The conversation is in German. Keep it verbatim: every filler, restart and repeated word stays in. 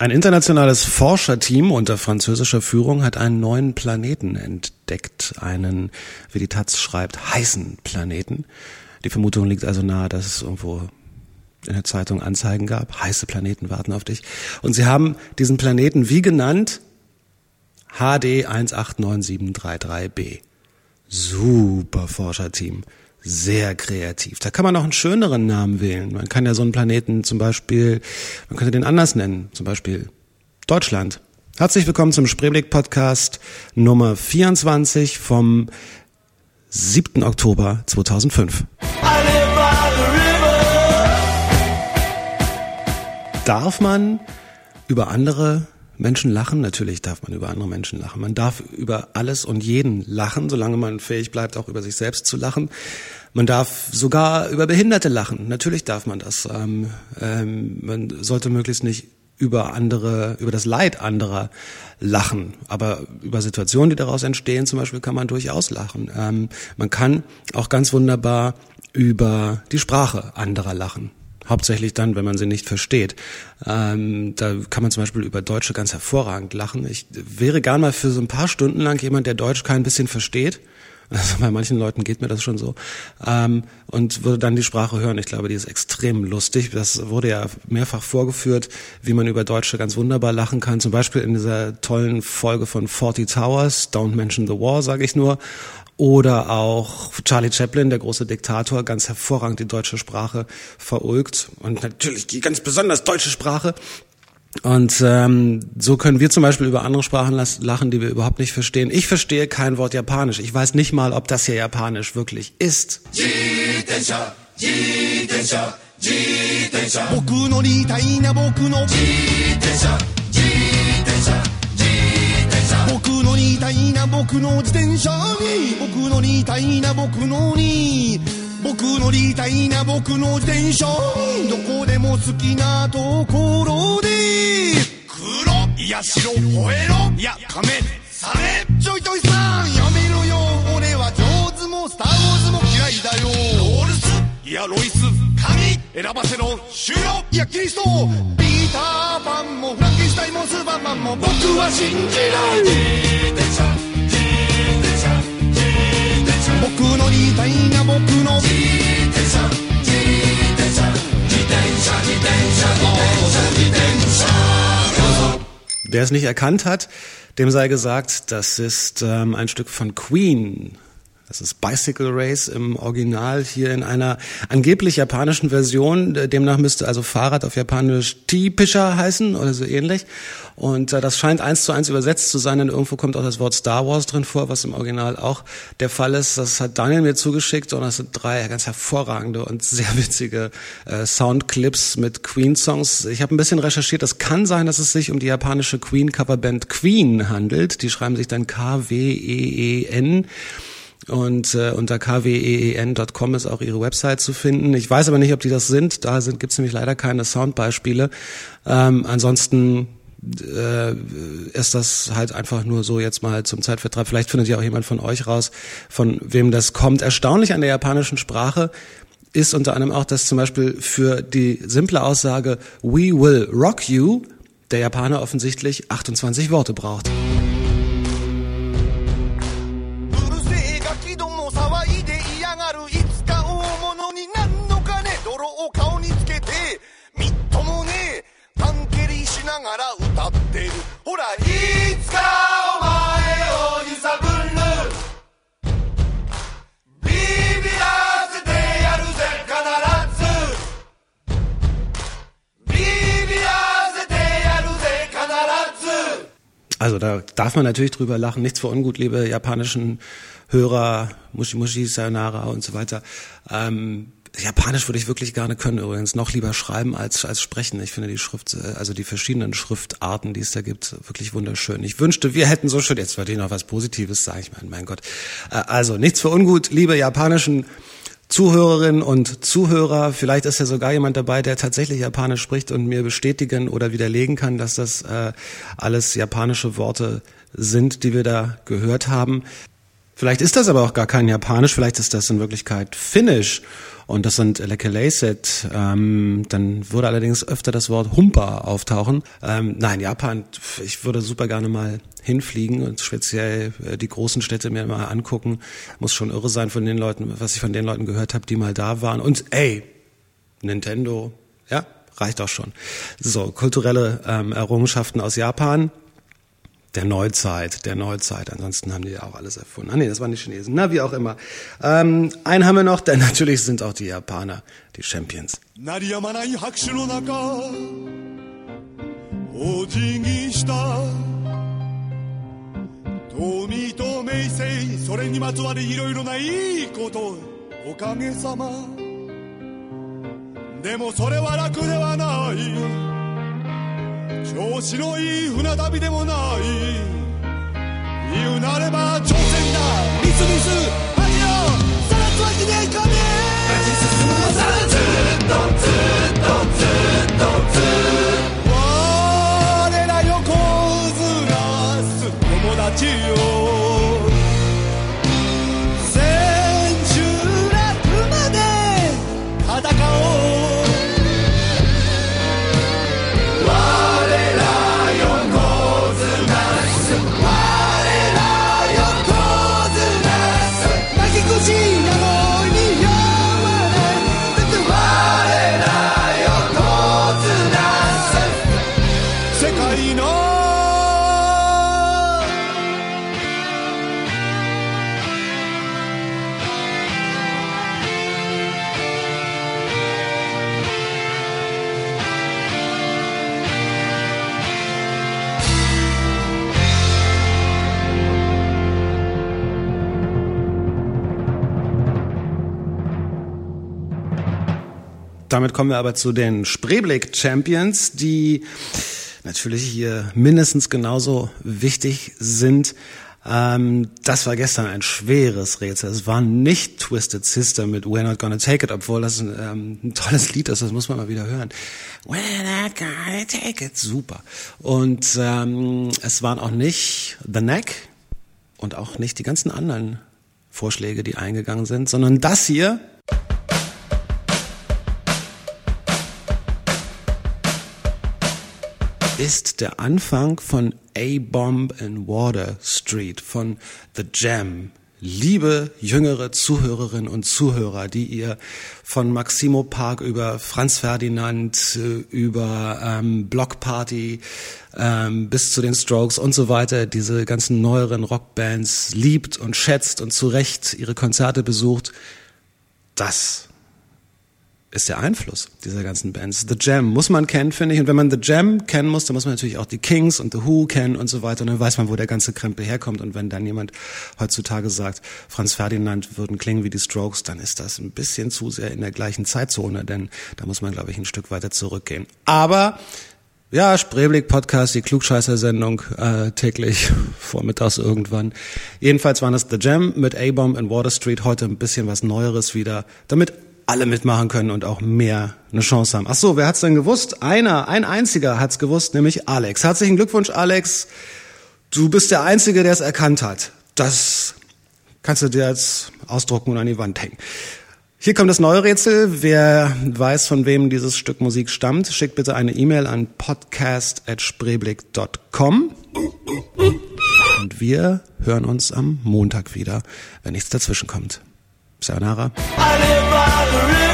Ein internationales Forscherteam unter französischer Führung hat einen neuen Planeten entdeckt, einen, wie die Taz schreibt, heißen Planeten. Die Vermutung liegt also nahe, dass es irgendwo in der Zeitung Anzeigen gab, heiße Planeten warten auf dich. Und sie haben diesen Planeten wie genannt? H D eins acht neun sieben drei drei b. Super Forscherteam. Sehr kreativ. Da kann man noch einen schöneren Namen wählen. Man kann ja so einen Planeten zum Beispiel, man könnte den anders nennen, zum Beispiel Deutschland. Herzlich willkommen zum Spreeblick-Podcast Nummer vierundzwanzig vom siebten Oktober zweitausendfünf. Darf man über andere Menschen lachen? Natürlich darf man über andere Menschen lachen. Man darf über alles und jeden lachen, solange man fähig bleibt, auch über sich selbst zu lachen. Man darf sogar über Behinderte lachen. Natürlich darf man das. Ähm, ähm, man sollte möglichst nicht über andere, über das Leid anderer lachen. Aber über Situationen, die daraus entstehen, zum Beispiel, kann man durchaus lachen. Ähm, man kann auch ganz wunderbar über die Sprache anderer lachen. Hauptsächlich dann, wenn man sie nicht versteht. Ähm, da kann man zum Beispiel über Deutsche ganz hervorragend lachen. Ich wäre gern mal für so ein paar Stunden lang jemand, der Deutsch kein bisschen versteht. Also bei manchen Leuten geht mir das schon so. Ähm, und würde dann die Sprache hören. Ich glaube, die ist extrem lustig. Das wurde ja mehrfach vorgeführt, wie man über Deutsche ganz wunderbar lachen kann. Zum Beispiel in dieser tollen Folge von Fawlty Towers, Don't Mention the War, sage ich nur. Oder auch Charlie Chaplin, der große Diktator, ganz hervorragend die deutsche Sprache verulgt. Und natürlich die ganz besonders deutsche Sprache. Und ähm, so können wir zum Beispiel über andere Sprachen lachen, die wir überhaupt nicht verstehen. Ich verstehe kein Wort Japanisch. Ich weiß nicht mal, ob das hier Japanisch wirklich ist. Jitensha, Jitensha, Jitensha. Boku no ritai na boku no Jitensha, Jitensha, Jitensha. Boku no ritai na boku no jitensha ni, boku no ritai na boku no ni. 僕のりたいな僕の自転車にどこでも好きなところで黒いや白吠えろいや亀されちょいちょいさんやめろよ俺はジョーズもスターウォーズも嫌いだよロールスいやロイス鍵選ばせろ終了いやキリストピーターパンもフランケンシュタインもスーパーマンも僕は信じない自転車自転車自転車僕のりたいな僕の Wer es nicht erkannt hat, dem sei gesagt, das ist ähm, ein Stück von Queen. Das ist Bicycle Race im Original hier in einer angeblich japanischen Version. Demnach müsste also Fahrrad auf Japanisch T-Pisha heißen oder so ähnlich. Und äh, das scheint eins zu eins übersetzt zu sein, denn irgendwo kommt auch das Wort Star Wars drin vor, was im Original auch der Fall ist. Das hat Daniel mir zugeschickt und das sind drei ganz hervorragende und sehr witzige äh, Soundclips mit Queen-Songs. Ich habe ein bisschen recherchiert. Es kann sein, dass es sich um die japanische Queen-Coverband Queen handelt. Die schreiben sich dann K W E E N. Und äh, unter k w e e n punkt com ist auch ihre Website zu finden. Ich weiß aber nicht, ob die das sind. Da sind gibt's nämlich leider keine Soundbeispiele. Ähm, ansonsten äh, ist das halt einfach nur so jetzt mal zum Zeitvertreib. Vielleicht findet ja auch jemand von euch raus, von wem das kommt. Erstaunlich an der japanischen Sprache ist unter anderem auch, dass zum Beispiel für die simple Aussage We will rock you der Japaner offensichtlich achtundzwanzig Worte braucht. Also da darf man natürlich drüber lachen, nichts für ungut, liebe japanischen Hörer, Mushi Mushi, Sayonara und so weiter. Ähm, Japanisch würde ich wirklich gerne können übrigens, noch lieber schreiben als als sprechen. Ich finde die Schrift, also die verschiedenen Schriftarten, die es da gibt, wirklich wunderschön. Ich wünschte, wir hätten so schön, jetzt wollte ich noch was Positives sagen, ich meine, mein Gott. Also nichts für ungut, liebe japanischen Zuhörerinnen und Zuhörer, vielleicht ist ja sogar jemand dabei, der tatsächlich Japanisch spricht und mir bestätigen oder widerlegen kann, dass das äh, alles japanische Worte sind, die wir da gehört haben. Vielleicht ist das aber auch gar kein Japanisch, vielleicht ist das in Wirklichkeit Finnisch und das sind Lekeleiset. Ähm, dann würde allerdings öfter das Wort Humpa auftauchen. Ähm, nein, Japan, ich würde super gerne mal hinfliegen und speziell äh, die großen Städte mir mal angucken. Muss schon irre sein von den Leuten, was ich von den Leuten gehört habe, die mal da waren. Und ey, Nintendo, ja, reicht auch schon. So, kulturelle ähm, Errungenschaften aus Japan. Der Neuzeit, der Neuzeit. Ansonsten haben die ja auch alles erfunden. Ah nee, das waren die Chinesen. Na, wie auch immer. Ähm, einen haben wir noch, denn natürlich sind auch die Japaner die Champions. 調子のいい船旅でもない言うなれば挑戦だミスミス恥よさらつは記念かね勝ち進むのさずっとずっとずっとずっと我ら横綱す友達よ千秋楽まで戦おう Damit kommen wir aber zu den Spreeblick Champions, die natürlich hier mindestens genauso wichtig sind. Ähm, das war gestern ein schweres Rätsel. Es war nicht Twisted Sister mit We're Not Gonna Take It, obwohl das ein, ähm, ein tolles Lied ist, das muss man mal wieder hören. We're Not Gonna Take It, super. Und ähm, es waren auch nicht The Knack und auch nicht die ganzen anderen Vorschläge, die eingegangen sind, sondern das hier. Ist der Anfang von A-Bomb in Water Street von The Jam. Liebe jüngere Zuhörerinnen und Zuhörer, die ihr von Maximo Park über Franz Ferdinand, über ähm, Block Party ähm, bis zu den Strokes und so weiter, diese ganzen neueren Rockbands liebt und schätzt und zu Recht ihre Konzerte besucht, das ist der Einfluss dieser ganzen Bands. The Jam muss man kennen, finde ich. Und wenn man The Jam kennen muss, dann muss man natürlich auch die Kings und The Who kennen und so weiter. Und dann weiß man, wo der ganze Krempel herkommt. Und wenn dann jemand heutzutage sagt, Franz Ferdinand würden klingen wie die Strokes, dann ist das ein bisschen zu sehr in der gleichen Zeitzone. Denn da muss man, glaube ich, ein Stück weiter zurückgehen. Aber ja, Spreeblick Podcast, die Klugscheißer-Sendung äh, täglich vormittags irgendwann. Jedenfalls waren es The Jam mit A-Bomb in Water Street. Heute ein bisschen was Neueres wieder, damit alle mitmachen können und auch mehr eine Chance haben. Ach so, wer hat's denn gewusst? Einer, ein einziger hat's gewusst, nämlich Alex. Herzlichen Glückwunsch, Alex. Du bist der Einzige, der es erkannt hat. Das kannst du dir jetzt ausdrucken und an die Wand hängen. Hier kommt das neue Rätsel. Wer weiß, von wem dieses Stück Musik stammt, schickt bitte eine E-Mail an podcast at spreeblick dot com. Und wir hören uns am Montag wieder, wenn nichts dazwischen kommt. Sayonara.